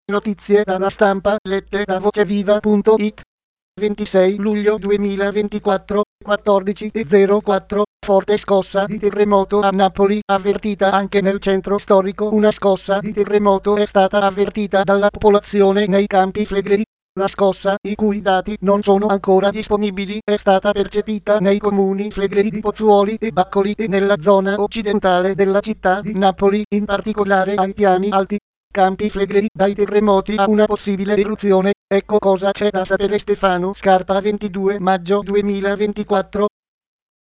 Notizie dalla stampa lette da voceviva.it 26 luglio 2024, 14:04. Forte scossa di terremoto a Napoli, avvertita anche nel centro storico. Una scossa di terremoto è stata avvertita dalla popolazione nei Campi Flegrei. La scossa, i cui dati non sono ancora disponibili, è stata percepita nei comuni flegrei di Pozzuoli e Baccoli e nella zona occidentale della città di Napoli, in particolare ai piani alti. Campi Flegrei, dai terremoti a una possibile eruzione. Ecco cosa c'è da sapere. Stefano Scarpa, 22 maggio 2024.